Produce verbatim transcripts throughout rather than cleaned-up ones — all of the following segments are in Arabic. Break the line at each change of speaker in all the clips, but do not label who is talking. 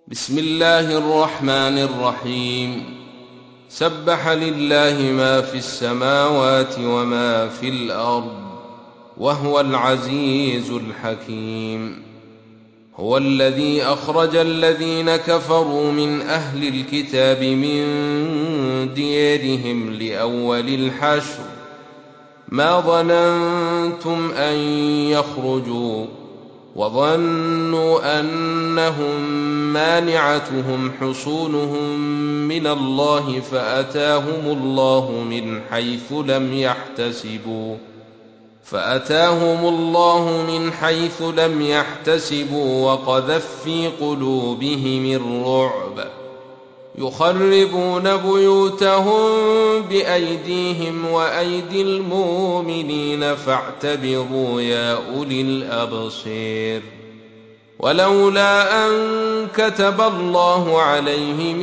بسم الله الرحمن الرحيم. سبح لله ما في السماوات وما في الأرض وهو العزيز الحكيم. هو الذي أخرج الذين كفروا من أهل الكتاب من ديارهم لأول الحشر ما ظننتم أن يخرجوا وظنوا أنهم مانعتهم حصونهم من الله فأتاهم الله من حيث لم يحتسبوا فأتاهم الله من حيث لم يحتسبوا وقذف في قلوبهم الرعب يخربون بيوتهم بأيديهم وأيدي المؤمنين فاعتبروا يا أولي الأبصير. ولولا أن كتب الله عليهم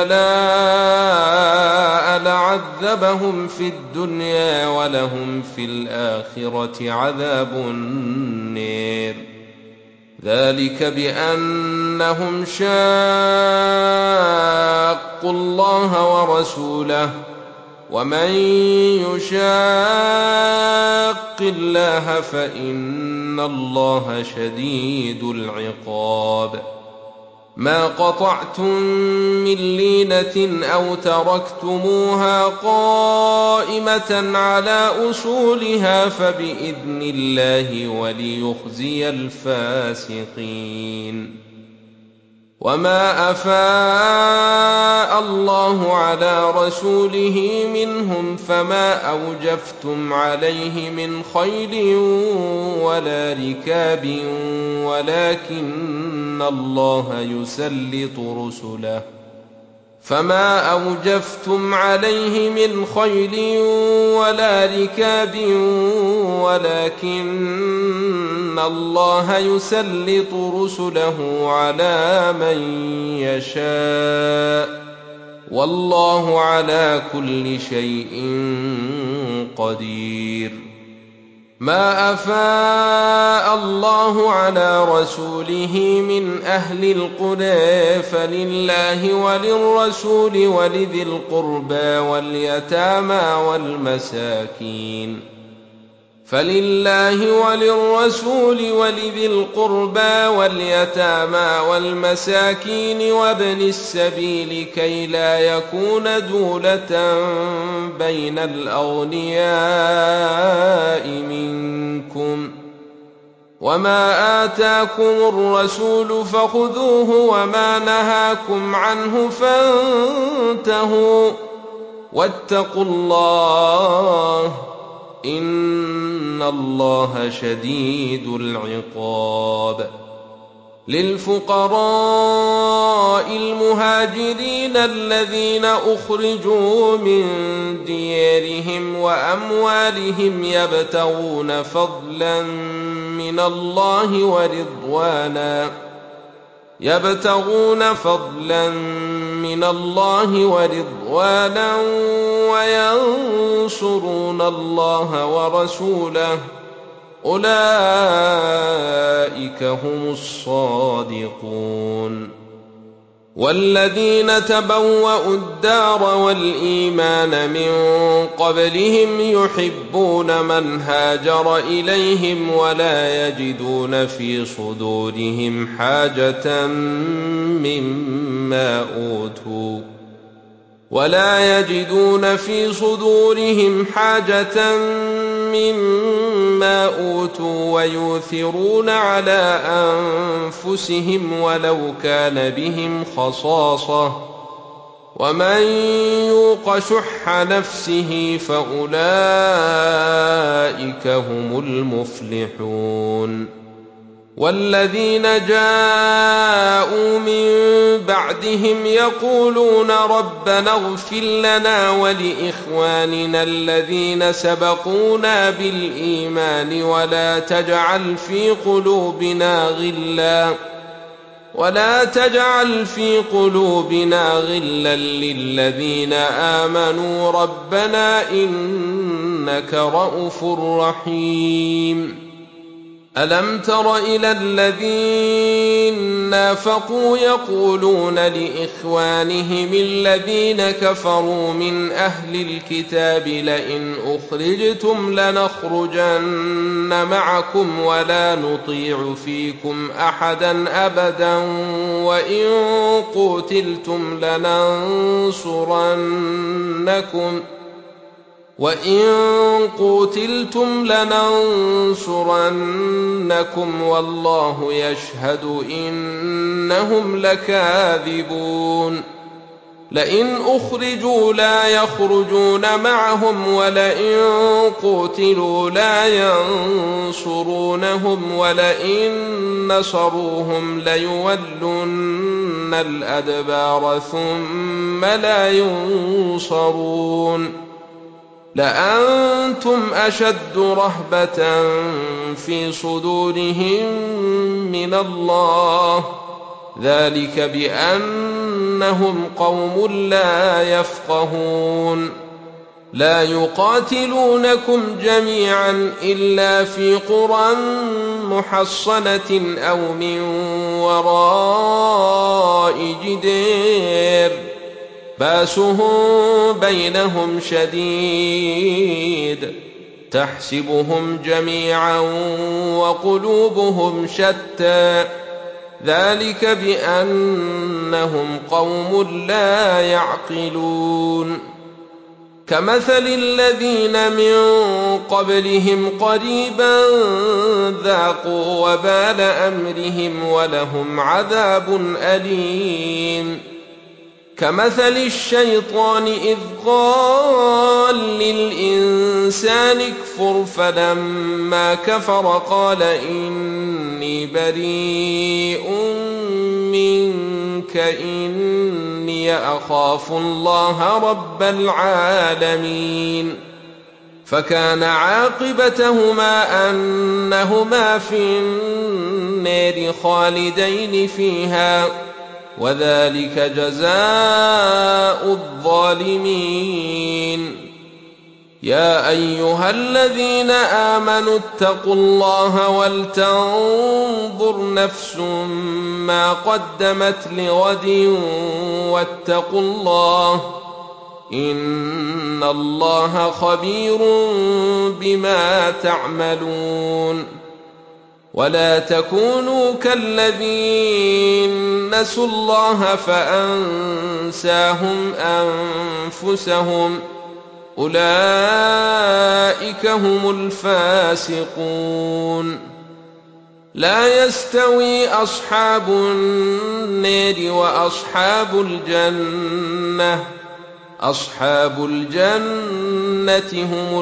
الجلاء لعذبهم في الدنيا ولهم في الآخرة عذاب النار. ذلك بأنهم شاقوا الله ورسوله ومن يشاق الله فإن الله شديد العقاب. ما قطعتم من لينة أو تركتموها قائمة على أصولها فبإذن الله وليخزي الفاسقين. وما أفاء الله على رسوله منهم فما أوجفتم عليه من خيل ولا ركاب ولكن الله يسلط رسله فما أوجفتم عليه من خيل ولا ركاب ولكن الله يسلط رسله على من يشاء والله على كل شيء قدير. ما أفاء الله على رسوله من أهل القرى فلله وللرسول ولذي القربى واليتامى والمساكين فلله وللرسول ولذي القربى واليتامى والمساكين وابن السبيل كي لا يكون دولة بين الأغنياء منكم. وما آتاكم الرسول فخذوه وما نهاكم عنه فانتهوا واتقوا الله إن الله شديد العقاب. للفقراء المهاجرين الذين أخرجوا من ديارهم وأموالهم يبتغون فضلا من الله ورضوانا يبتغون فضلا من الله ورضوانا وينصرون الله ورسوله أولئك هم الصادقون. والذين تبوأوا الدار والإيمان من قبلهم يحبون من هاجر إليهم ولا يجدون في صدورهم حاجة مما أوتوا ولا يجدون في صدورهم حاجة مما أوتوا ويؤثرون على أنفسهم ولو كان بهم خصاصة ومن يوق شح نفسه فأولئك هم المفلحون. والذين جاءوا من بعدهم يقولون ربنا اغفر لنا ولإخواننا الذين سبقونا بالإيمان ولا تجعل في قلوبنا غلا ولا تجعل في قلوبنا غلا للذين آمنوا ربنا إنك رءوف رحيم. ألم تر إلى الذين نافقوا يقولون لإخوانهم الذين كفروا من أهل الكتاب لئن أخرجتم لنخرجن معكم ولا نطيع فيكم أحدا أبدا وإن قتلتم لننصرنكم وإن قتلتم لننصرنكم والله يشهد إنهم لكاذبون لئن أخرجوا لا يخرجون معهم ولئن قتلوا لا ينصرونهم ولئن نصروهم ليولن الأدبار ثم لا ينصرون لأنتم أشد رهبة في صدورهم من الله ذلك بأنهم قوم لا يفقهون لا يقاتلونكم جميعا إلا في قرى محصنة أو من وراء جدار باسهم بينهم شديد تحسبهم جميعا وقلوبهم شتى ذلك بأنهم قوم لا يعقلون كمثل الذين من قبلهم قريبا ذاقوا وبال أمرهم ولهم عذاب أليم كمثل الشيطان إذ قال للإنسان اكفر فلما كفر قال إني بريء منك إني أخاف الله رب العالمين فكان عاقبتهما أنهما في النار خالدين فيها وذلك جزاء الظالمين يا أيها الذين آمنوا اتقوا الله ولتنظر نفس ما قدمت لغد واتقوا الله إن الله خبير بما تعملون ولا تكونوا كالذين نسوا الله فأنساهم أنفسهم أولئك هم الفاسقون لا يستوي أصحاب النار وأصحاب الجنة أصحاب الجنة هم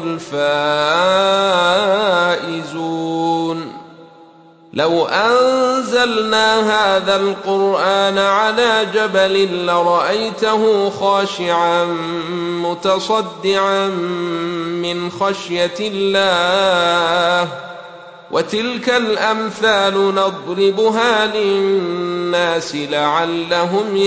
الفائزون لو أنزلنا هذا القرآن على جبل لرأيته خاشعا متصدعا من خشية الله وتلك الأمثال نضربها للناس لعلهم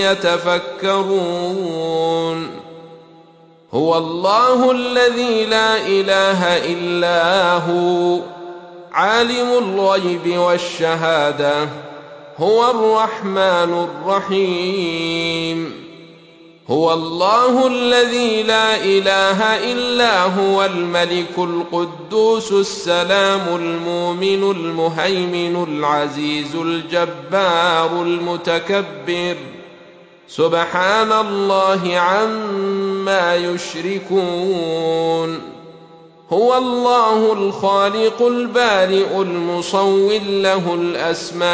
يتفكرون هو الله الذي لا إله إلا هو عالم الغيب والشهادة هو الرحمن الرحيم هو الله الذي لا إله إلا هو الملك القدوس السلام المؤمن المهيمن العزيز الجبار المتكبر سبحان الله عما يشركون هو الله الخالق البارئ المصور له الأسماء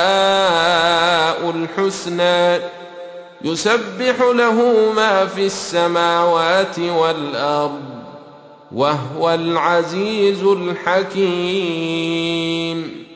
الحسنى يسبح له ما في السماوات والأرض وهو العزيز الحكيم